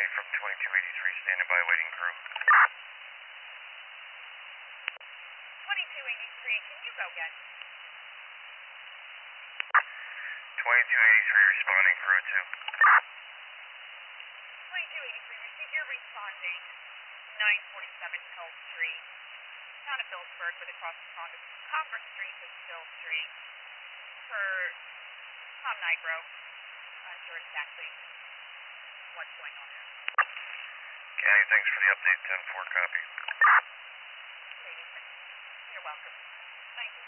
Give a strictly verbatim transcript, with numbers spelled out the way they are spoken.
County from twenty-two eighty-three, standing by waiting crew. twenty-two eighty-three, can you go again? twenty-two eighty-three responding, crew two. twenty-two eighty-three, receive your responding. nine forty-seven Hill Street, town of Phillipsburg, with across the Congress, Congress Street to Still Street. For Tom Nigro, not sure exactly what's going on there. County, thanks for the update. ten four, copy. You're welcome. Thank you.